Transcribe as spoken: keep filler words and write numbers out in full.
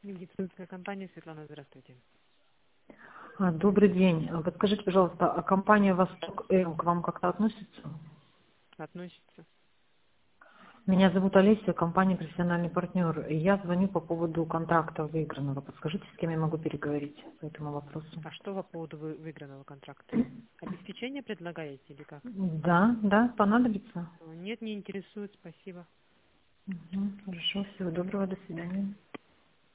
Медицинская компания Светлана, здравствуйте. А, Добрый день. А, Подскажите, пожалуйста, а компания Восток М к вам как-то относится? Относится. Меня зовут Олеся, компания «Профессиональный партнер». И Я звоню по поводу контракта выигранного. Подскажите, с кем я могу переговорить по этому вопросу? А что по поводу вы- выигранного контракта? Обеспечение предлагаете или как? Да, да, понадобится. Э, Нет, не интересует, спасибо. Мгм, Хорошо, всего доброго, до свидания.